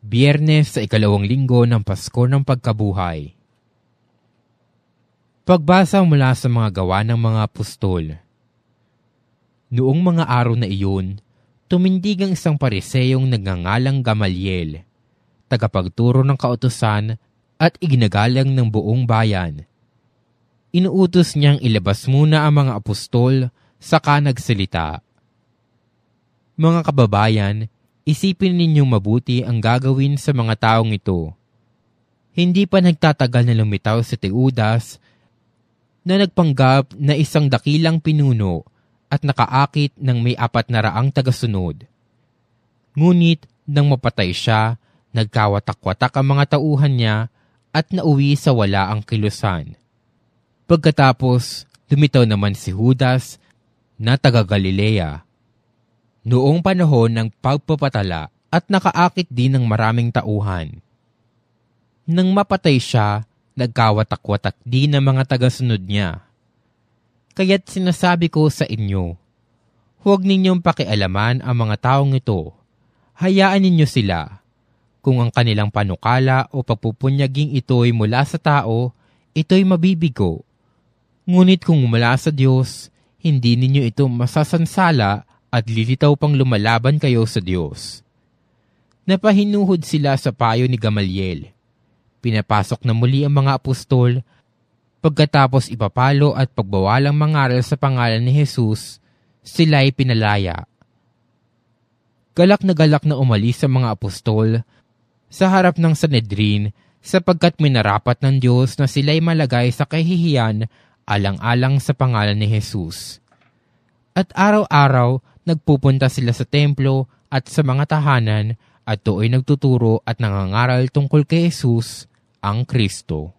Biyernes sa 2 linggo ng Pasko ng Pagkabuhay. Pagbasa mula sa mga gawa ng mga apostol. Noong mga araw na iyon, tumindig ang isang pariseyong nagngangalang Gamaliel, tagapagturo ng kautusan at iginagalang ng buong bayan. Inuutos niyang ilabas muna ang mga apostol saka nagsalita. Mga kababayan, isipin ninyong mabuti ang gagawin sa mga taong ito. Hindi pa nagtatagal na lumitaw si Teudas na nagpanggap na isang dakilang pinuno at nakaakit ng may 400 tagasunod. Ngunit nang mapatay siya, nagkawatak-watak ang mga tauhan niya at nauwi sa wala ang kilusan. Pagkatapos, lumitaw naman si Judas na taga-Galilea. Noong panahon ng pagpapatala at nakaakit din ng maraming tauhan. Nang mapatay siya, nagkawatak-watak din ng mga tagasunod niya. Kaya't sinasabi ko sa inyo, huwag ninyong pakialaman ang mga taong ito. Hayaan ninyo sila. Kung ang kanilang panukala o pagpupunyaging ito'y mula sa tao, ito'y mabibigo. Ngunit kung mula sa Diyos, hindi ninyo ito masasansala at lilitaw pang lumalaban kayo sa Diyos. Napahinuhod sila sa payo ni Gamaliel. Pinapasok na muli ang mga apostol, pagkatapos ipapalo at pagbawalang mangaral sa pangalan ni Jesus, sila'y pinalaya. Galak na umalis sa mga apostol sa harap ng Sanhedrin sapagkat minarapat ng Diyos na sila'y malagay sa kahihiyan alang-alang sa pangalan ni Jesus. At araw-araw, nagpupunta sila sa templo at sa mga tahanan at do'y nagtuturo at nangangaral tungkol kay Jesus, ang Kristo.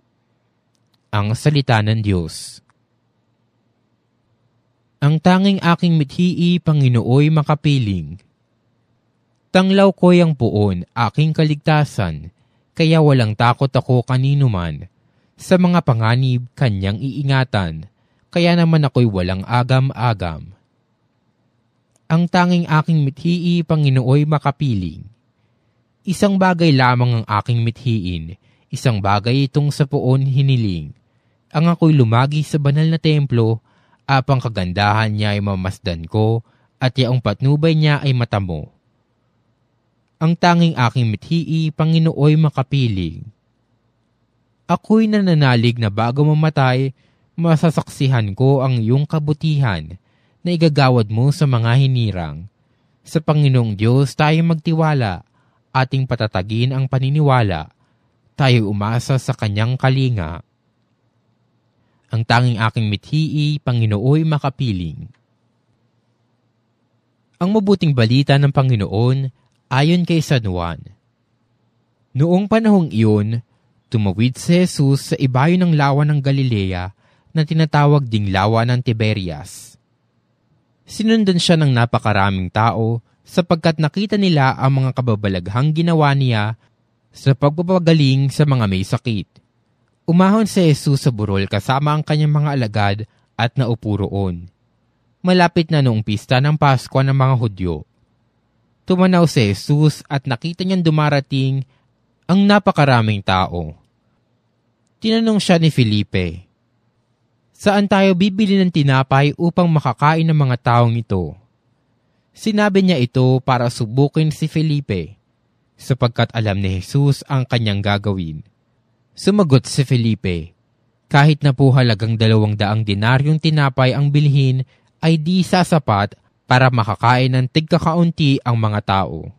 Ang salita ng Diyos. Ang tanging aking mithi, Panginooy makapiling. Tanglaw ko'y ang puon, aking kaligtasan, kaya walang takot ako kanino man. Sa mga panganib, kanyang iingatan, kaya naman ako'y walang agam-agam. Ang tanging aking mithi, Panginooy makapiling. Isang bagay lamang ang aking mithiin, isang bagay itong sa poon hiniling. Ang ako'y lumagi sa banal na templo, apang kagandahan niya ay mamasdan ko, at yaong patnubay niya ay matamo. Ang tanging aking mithi, Panginooy makapiling. Ako'y nananalig na bago mamatay, masasaksihan ko ang iyong kabutihan, na igagawad mo sa mga hinirang. Sa Panginoong Diyos tayo magtiwala, ating patatagin ang paniniwala, tayo umasa sa kanyang kalinga. Ang tanging aking mithi, Panginooy makapiling. Ang mabuting balita ng Panginoon ayon kay San Juan. Noong panahong iyon, tumawid si Jesus sa ibayo ng lawa ng Galilea na tinatawag ding lawa ng Tiberias. Sinundan siya ng napakaraming tao sapagkat nakita nila ang mga kababalaghang ginawa niya sa pagpapagaling sa mga may sakit. Umahon si Jesus sa burol kasama ang kanyang mga alagad at naupo roon. Malapit na noong pista ng Pasko ng mga Hudyo. Tumanaw si Jesus at nakita niyang dumarating ang napakaraming tao. Tinanong siya ni Felipe, "Saan tayo bibili ng tinapay upang makakain ng mga taong ito?" Sinabi niya ito para subukin si Felipe, sapagkat alam ni Jesus ang kanyang gagawin. Sumagot si Felipe, "Kahit na po halagang 200 dinaryong tinapay ang bilhin, ay di sasapat para makakain ng tigkakaunti ang mga tao."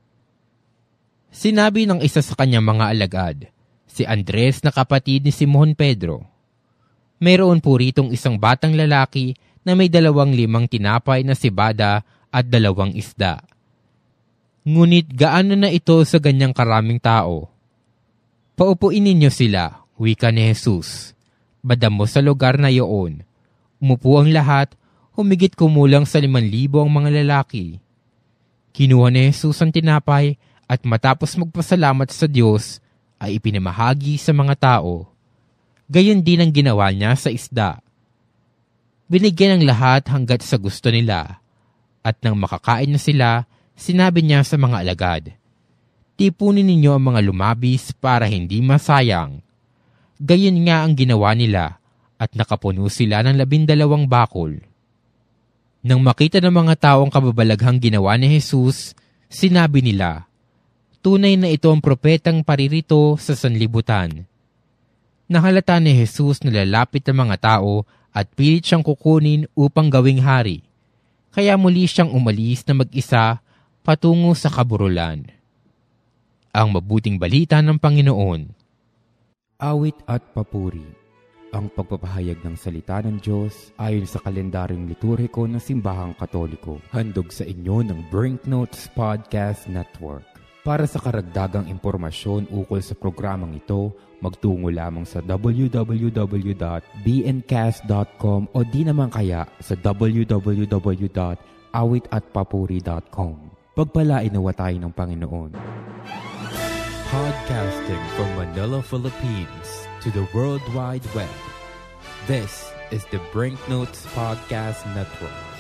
Sinabi ng isa sa kanyang mga alagad, si Andres na kapatid ni Simon Pedro, "Mayroon po ritong isang batang lalaki na may 25 tinapay na sibada at 2 isda. Ngunit gaano na ito sa ganyang karaming tao?" "Paupuin ninyo sila," wika ni Jesus. Badamo sa lugar na iyon. Umupo ang lahat, humigit kumulang sa 5,000 ang mga lalaki. Kinuha ni Jesus ang tinapay at matapos magpasalamat sa Diyos, ay ipinamahagi sa mga tao. Gayon din ang ginawa niya sa isda. Binigyan ng lahat hanggat sa gusto nila, at nang makakain na sila, sinabi niya sa mga alagad, Tipunin ninyo ang mga lumabis para hindi masayang. Gayon nga ang ginawa nila at nakapuno sila ng 12 bakul. Nang makita ng mga tao ang kababalaghang ginawa ni Jesus, sinabi nila, tunay na ito ang propetang paririto sa sanlibutan. Nahalata ni Jesus na lalapit ang mga tao at pilit siyang kukunin upang gawing hari. Kaya muli siyang umalis na mag-isa patungo sa kaburulan. Ang mabuting balita ng Panginoon. Awit at papuri. Ang pagpapahayag ng salita ng Diyos ayon sa kalendaryong liturhiko ng Simbahang Katoliko. Handog sa inyo ng Brinknotes Podcast Network. Para sa karagdagang impormasyon ukol sa programang ito, magtungo lamang sa www.bncast.com o di naman kaya sa www.awitatpapuri.com. Pagpalain nawa tayo ng Panginoon. Podcasting from Manila, Philippines to the World Wide Web. This is the Brinknotes Podcast Network.